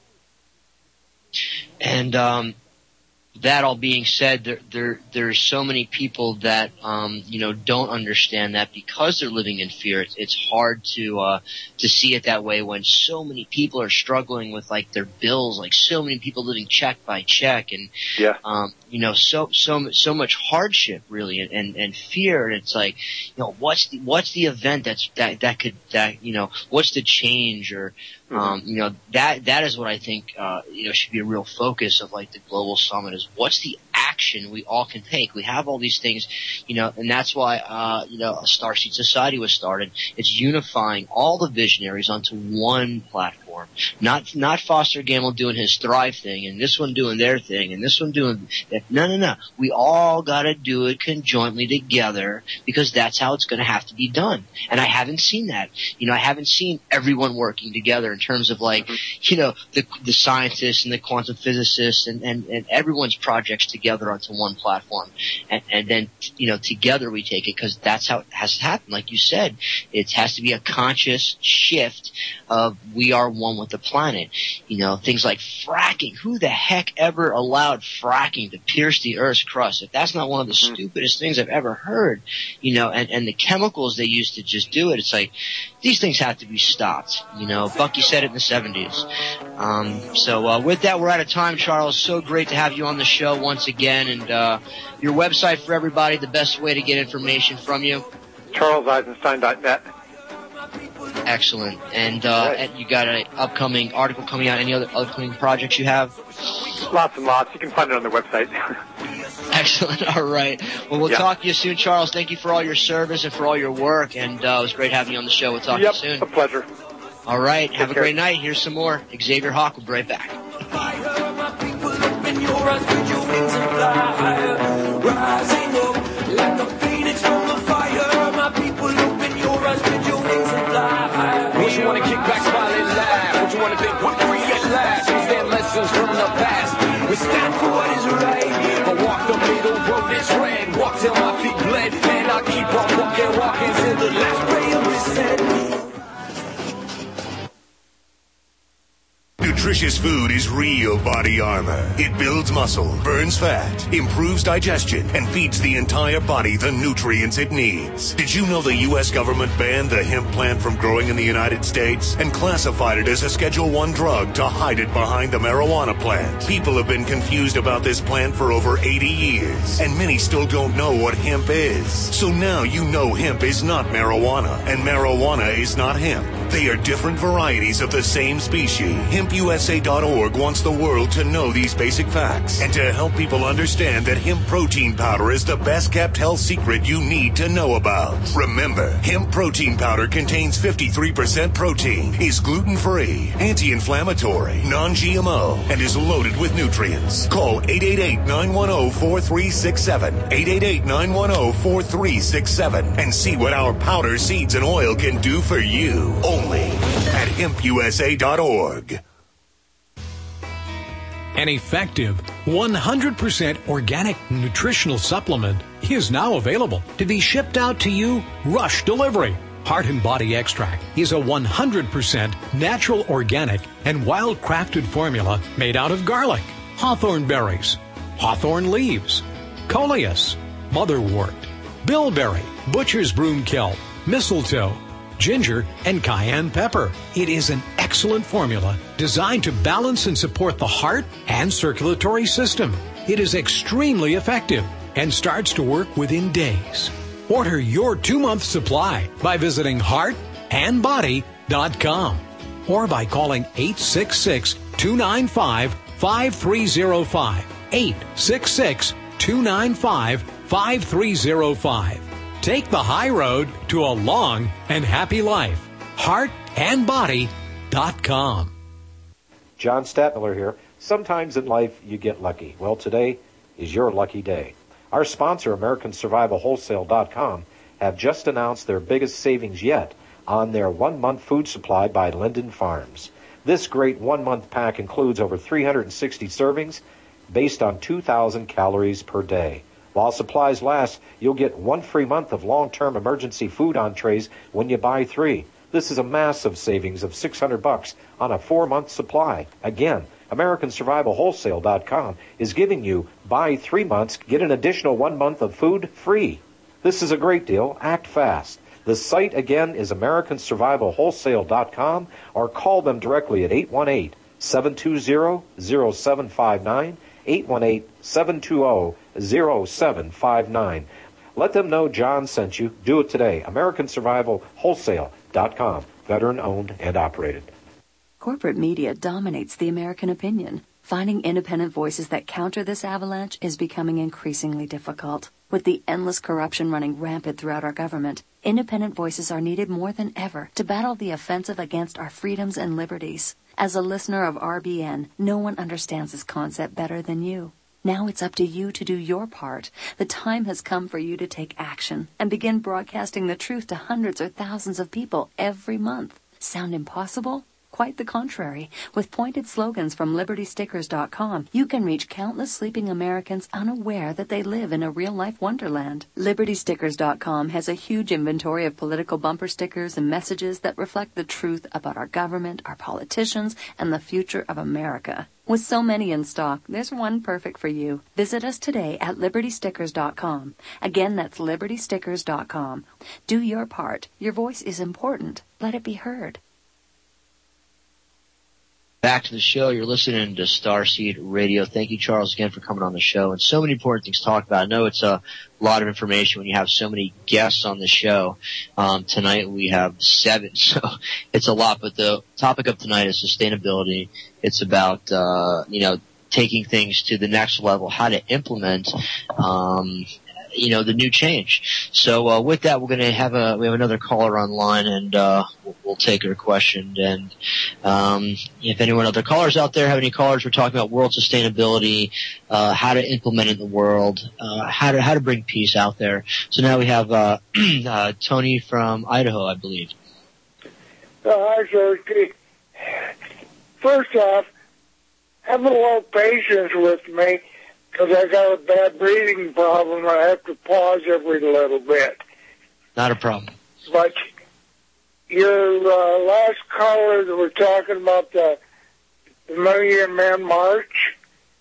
And um, that all being said, there, there there's so many people that um, you know don't understand that because they're living in fear. It's, it's hard to uh, to see it that way when so many people are struggling with like their bills, like so many people living check by check, and yeah. um, you know so so so much hardship really, and, and, and fear. And it's like, you know, what's the what's the event that's that that could that you know what's the change, or mm-hmm. um, you know that that is what I think uh, you know should be a real focus of like the global summit, is what's the action we all can take. We have all these things, you know, and that's why, uh, you know, a Starseed Society was started. It's unifying all the visionaries onto one platform. Not, not Foster Gamble doing his Thrive thing and this one doing their thing and this one doing that. No, no, no. We all gotta do it conjointly together, because that's how it's gonna have to be done. And I haven't seen that. You know, I haven't seen everyone working together in terms of like, you know, the, the scientists and the quantum physicists and, and, and everyone's projects together onto one platform. And, and then, you know, together we take it, because that's how it has to happen. Like you said, it has to be a conscious shift of we are one with the planet. You know, things like fracking. Who the heck ever allowed fracking to pierce the Earth's crust? If that's not one of the mm-hmm. stupidest things I've ever heard, you know, and, and the chemicals they use to just do it, it's like, these things have to be stopped. You know, Bucky said it in the seventies. Um, so, uh, with that, we're out of time, Charles. So great to have you on the show once again. And, uh, your website for everybody, the best way to get information from you? charles eisenstein dot net. Excellent. And, uh, right. and you got an upcoming article coming out. Any other upcoming projects you have? Lots and lots. You can find it on the website. Excellent. All right. Well, we'll yeah. talk to you soon, Charles. Thank you for all your service and for all your work. And, uh, it was great having you on the show. We'll talk yep, to you soon. A pleasure. All right. Take have care. a great night. Here's some more. Xavier Hawk will be right back. Rising up like a phoenix from the fire. My people, open your eyes, spread your wings and fly. What you want to kick back, smile and laugh? What you want to think, what free at last? We stand lessons from the past. We stand for what is right. I walk the middle road that's red. Walk till my feet bled. And I keep on walking, walking till the last ray of the sun. nutritious food is real body armor. It builds muscle, burns fat, improves digestion, and feeds the entire body the nutrients it needs. Did you know the U S government banned the hemp plant from growing in the United States and classified it as a Schedule one drug to hide it behind the marijuana plant? People have been confused about this plant for over eighty years, and many still don't know what hemp is. So now you know hemp is not marijuana, and marijuana is not hemp. They are different varieties of the same species. hemp U S A dot org wants the world to know these basic facts and to help people understand that hemp protein powder is the best kept health secret you need to know about. Remember, hemp protein powder contains fifty-three percent protein, is gluten-free, anti-inflammatory, non-G M O, and is loaded with nutrients. Call eight eight eight, nine one zero, four three six seven, eight eight eight, nine one zero, four three six seven, and see what our powder, seeds, and oil can do for you. Only at hemp U S A dot org. An effective one hundred percent organic nutritional supplement is now available to be shipped out to you rush delivery. Heart and Body Extract is a one hundred percent natural, organic, and wild-crafted formula made out of garlic, hawthorn berries, hawthorn leaves, coleus, motherwort, bilberry, butcher's broomkill, mistletoe, ginger, and cayenne pepper. It is an excellent formula designed to balance and support the heart and circulatory system. It is extremely effective and starts to work within days. Order your two-month supply by visiting heart and body dot com or by calling eight six six, two nine five, five three zero five, eight six six, two nine five, five three zero five. Take the high road to a long and happy life. heart and body dot com. John Stadtmiller here. Sometimes in life you get lucky. Well, today is your lucky day. Our sponsor, American Survival Wholesale dot com, have just announced their biggest savings yet on their one-month food supply by Linden Farms. This great one-month pack includes over three hundred sixty servings based on two thousand calories per day. While supplies last, you'll get one free month of long-term emergency food entrees when you buy three. This is a massive savings of six hundred bucks on a four-month supply. Again, American Survival Wholesale dot com is giving you buy three months, get an additional one month of food free. This is a great deal. Act fast. The site again is American Survival Wholesale dot com or call them directly at eight one eight, seven two zero, zero seven five nine, eight one eight, seven two zero, zero seven five nine. Let them know John sent you. Do it today. American Survival Wholesale dot com. Veteran owned and operated. Corporate media dominates the American opinion. Finding independent voices that counter this avalanche is becoming increasingly difficult. With the endless corruption running rampant throughout our government, independent voices are needed more than ever to battle the offensive against our freedoms and liberties. As a listener of R B N, no one understands this concept better than you. Now it's up to you to do your part. The time has come for you to take action and begin broadcasting the truth to hundreds or thousands of people every month. Sound impossible? Quite the contrary. With pointed slogans from Liberty Stickers dot com, you can reach countless sleeping Americans unaware that they live in a real-life wonderland. Liberty Stickers dot com has a huge inventory of political bumper stickers and messages that reflect the truth about our government, our politicians, and the future of America. With so many in stock, there's one perfect for you. Visit us today at Liberty Stickers dot com. Again, that's Liberty Stickers dot com. Do your part. Your voice is important. Let it be heard. Back to the show. You're listening to Starseed Radio. Thank you, Charles, again for coming on the show. And so many important things to talk about. I know it's a lot of information when you have so many guests on the show. Um, tonight we have seven, so it's a lot. But the topic of tonight is sustainability. It's about, uh, you know, taking things to the next level, how to implement, um, you know, the new change. So, uh, with that, we're going to have a, we have another caller online, and, uh, we'll, we'll take her question. And, um, if anyone other callers out there have any callers, we're talking about world sustainability, uh, how to implement it in the world, uh, how to, how to bring peace out there. So now we have, uh, uh, Tony from Idaho, I believe. Uh, hi, sir. First off, have a little patience with me, because I got a bad breathing problem. I have to pause every little bit. Not a problem. But your uh, last caller that were talking about the the Million Man March.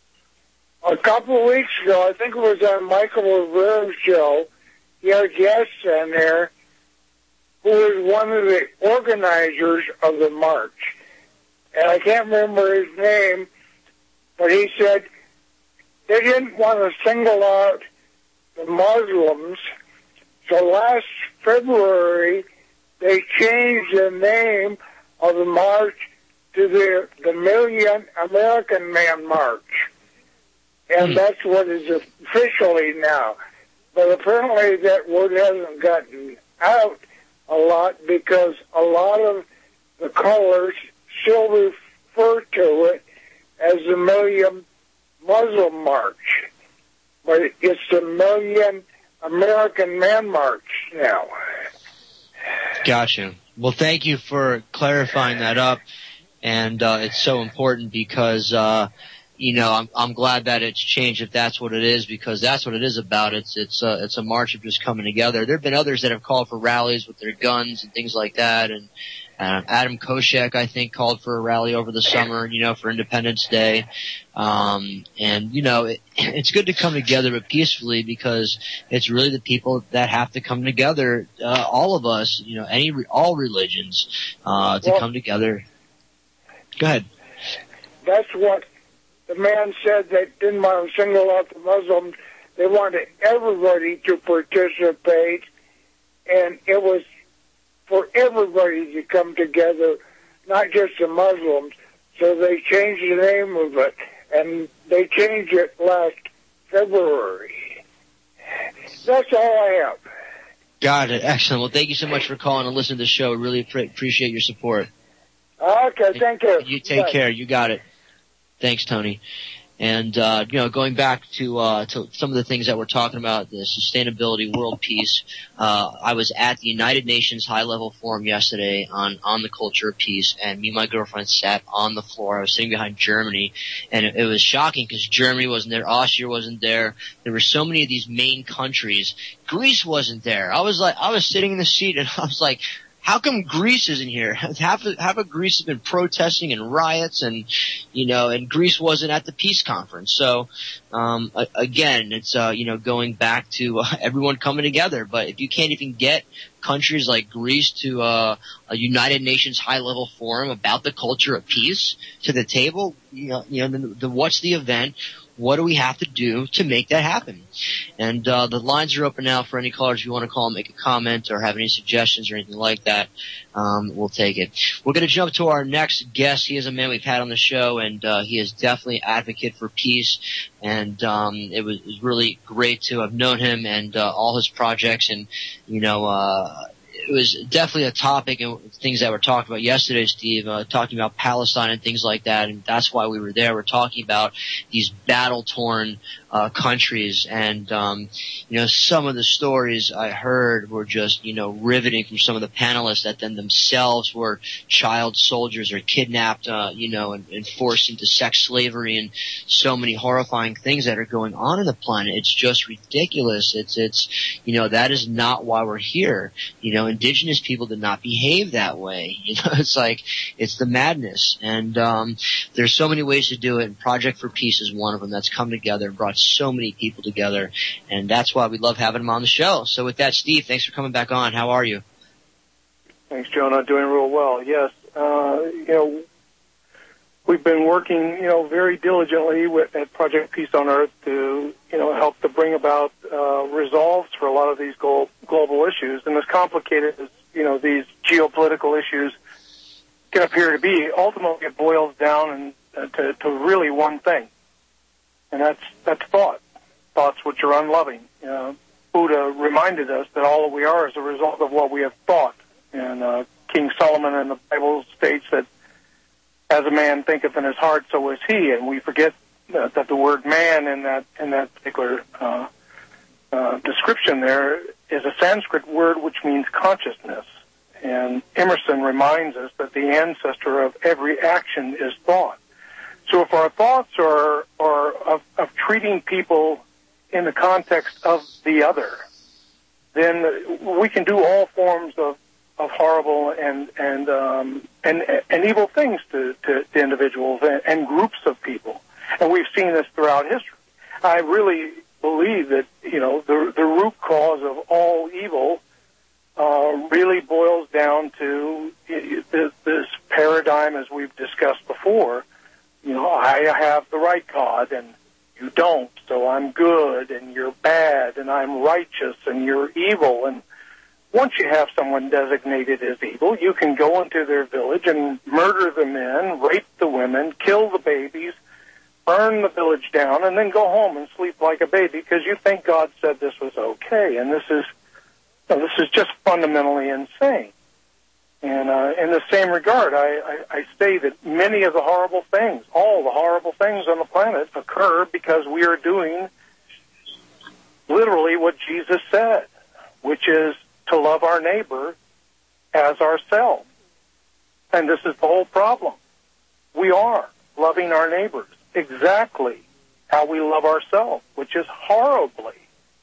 A couple of weeks ago, I think it was on Michael Rivera's show, he had a guest on there who was one of the organizers of the march. And I can't remember his name, but he said they didn't want to single out the Muslims. So last February, they changed the name of the march to the, the Million American Man March. And mm. that's what is officially now. But apparently that word hasn't gotten out a lot because a lot of the colors still refer to it as the Million Muslim March. But it's the Million American Man March now. Gotcha. Well, thank you for clarifying that up. And uh, it's so important because, uh, you know, I'm, I'm glad that it's changed if that's what it is, because that's what it is about. It's it's uh, it's a march of just coming together. There have been others that have called for rallies with their guns and things like that. And uh, Adam Koshek, I think, called for a rally over the summer, you know, for Independence Day. Um, and, you know, it, it's good to come together, but peacefully, because it's really the people that have to come together, uh, all of us, you know, any all religions, uh, to well, come together. Go ahead. That's what the man said. They didn't want to single out the Muslims. They wanted everybody to participate, and it was for everybody to come together, not just the Muslims. So they changed the name of it, and they changed it last February. That's all I have. Got it. Excellent. Well, thank you so much for calling and listening to the show. We really pre- appreciate your support. Okay, thank you. You take Bye. care. You got it. Thanks, Tony. And, uh, you know, going back to, uh, to some of the things that we're talking about, the sustainability, world peace, uh, I was at the United Nations high-level forum yesterday on, on the culture of peace, and me and my girlfriend sat on the floor. I was sitting behind Germany, and it, it was shocking because Germany wasn't there, Austria wasn't there. There were so many of these main countries. Greece wasn't there. I was like, I was sitting in the seat, and I was like, how come Greece isn't here? Half of, half of Greece has been protesting and riots, and you know, and Greece wasn't at the peace conference. So, um, again, it's uh, you know, going back to uh, everyone coming together. But if you can't even get countries like Greece to uh, a United Nations high-level forum about the culture of peace to the table, you know, you know, the, the, what's the event? What do we have to do to make that happen? And uh, the lines are open now for any callers. If you want to call and make a comment or have any suggestions or anything like that, um, we'll take it. We're going to jump to our next guest. He is a man we've had on the show, and uh, he is definitely an advocate for peace. And um, it, was, it was really great to have known him and uh, all his projects. And, you know, uh, it was definitely a topic and things that were talked about yesterday, Steve, uh, talking about Palestine and things like that. And that's why we were there. We're talking about these battle-torn uh, countries. And, um, you know, some of the stories I heard were just, you know, riveting from some of the panelists that then themselves were child soldiers or kidnapped, uh, you know, and, and forced into sex slavery and so many horrifying things that are going on in the planet. It's just ridiculous. It's, it's, you know, that is not why we're here. You know, indigenous people did not behave that way. You know, it's like, it's the madness. And, um, there's so many ways to do it. And Project for Peace is one of them that's come together and brought so many people together. And that's why we love having them on the show. So with that, Steve, thanks for coming back on. How are you? Thanks, Jonah. Doing real well. Yes. Uh, you know, we've been working, you know, very diligently with, at Project Peace on Earth to, you know, help to bring about uh, resolves for a lot of these glo- global issues. And as complicated as, you know, these geopolitical issues can appear to be, ultimately it boils down and, uh, to, to really one thing, and that's that's thought. Thoughts which are unloving. You know, Buddha reminded us that all that we are is a result of what we have thought. And uh, King Solomon in the Bible states that as a man thinketh in his heart, so is he. And we forget that, that the word man in that in that particular uh, uh, description there is a Sanskrit word which means consciousness. And Emerson reminds us that the ancestor of every action is thought. So if our thoughts are, are of, of treating people in the context of the other, then we can do all forms of of horrible and and um, and and evil things to, to, to individuals and, and groups of people, and we've seen this throughout history. I really believe that you know the the root cause of all evil uh, really boils down to this, this paradigm, as we've discussed before. You know, I have the right God and you don't, so I'm good and you're bad and I'm righteous and you're evil. And once you have someone designated as evil, you can go into their village and murder the men, rape the women, kill the babies, burn the village down, and then go home and sleep like a baby because you think God said this was okay. And this is, you know, this is just fundamentally insane. And uh, in the same regard, I, I, I say that many of the horrible things, all the horrible things on the planet occur because we are doing literally what Jesus said, which is to love our neighbor as ourselves. And this is the whole problem. We are loving our neighbors exactly how we love ourselves, which is horribly.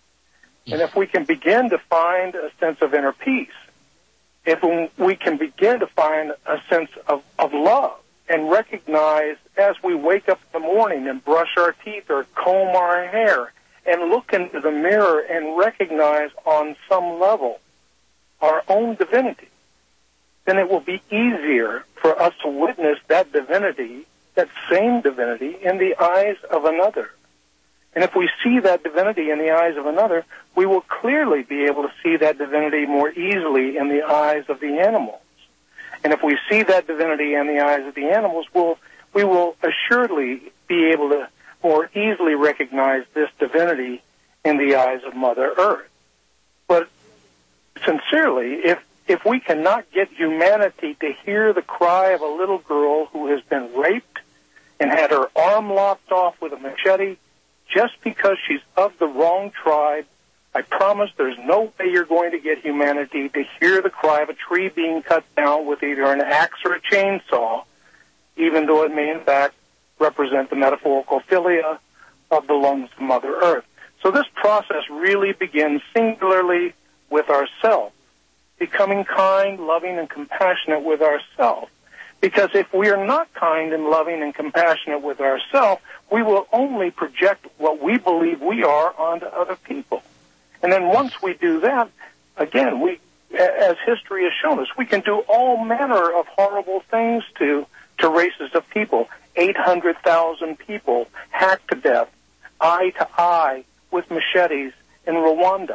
And if we can begin to find a sense of inner peace, if we can begin to find a sense of, of love and recognize as we wake up in the morning and brush our teeth or comb our hair and look into the mirror and recognize on some level our own divinity, then it will be easier for us to witness that divinity, that same divinity, in the eyes of another. And if we see that divinity in the eyes of another, we will clearly be able to see that divinity more easily in the eyes of the animals. And if we see that divinity in the eyes of the animals, we'll, we will assuredly be able to more easily recognize this divinity in the eyes of Mother Earth. But sincerely, if, if we cannot get humanity to hear the cry of a little girl who has been raped and had her arm lopped off with a machete, just because she's of the wrong tribe, I promise there's no way you're going to get humanity to hear the cry of a tree being cut down with either an axe or a chainsaw, even though it may in fact represent the metaphorical philia of the lungs of Mother Earth. So this process really begins singularly with ourselves, becoming kind, loving, and compassionate with ourselves. Because if we are not kind and loving and compassionate with ourselves, we will only project what we believe we are onto other people. And then once we do that, again, we, as history has shown us, we can do all manner of horrible things to, to races of people. eight hundred thousand people hacked to death, eye to eye, with machetes in Rwanda.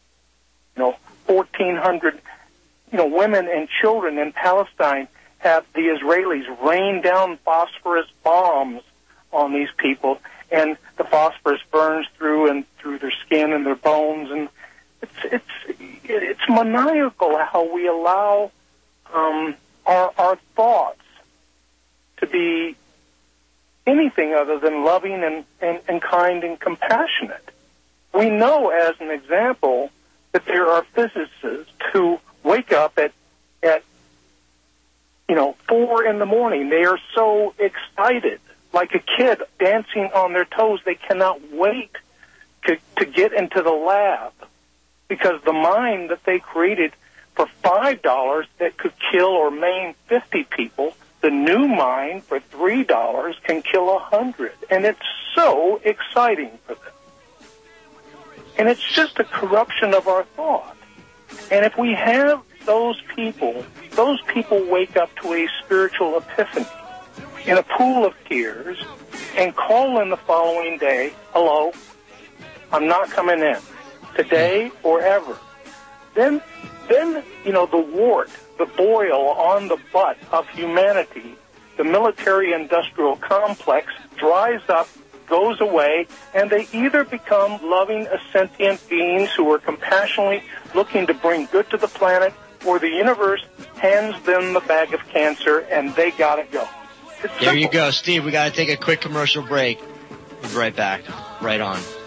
You know, fourteen hundred, you know, women and children in Palestine have the Israelis rain down phosphorus bombs on these people, and the phosphorus burns through and through their skin and their bones, and it's it's it's maniacal how we allow um, our our thoughts to be anything other than loving and, and, and kind and compassionate. We know, as an example, that there are physicists who wake up at at you know four in the morning. They are so excited, like a kid dancing on their toes. They cannot wait to, to get into the lab because the mine that they created for five dollars that could kill or maim fifty people, the new mine for three dollars can kill a hundred. And it's so exciting for them. And it's just a corruption of our thought. And if we have those people, those people wake up to a spiritual epiphany in a pool of tears and call in the following day, hello, I'm not coming in today or ever. Then, then, you know, the wart, the boil on the butt of humanity, the military-industrial complex dries up, goes away, and they either become loving, sentient beings who are compassionately looking to bring good to the planet, or the universe hands them the bag of cancer and they gotta go. There you go, Steve. We got to take a quick commercial break. We'll be right back. Right on.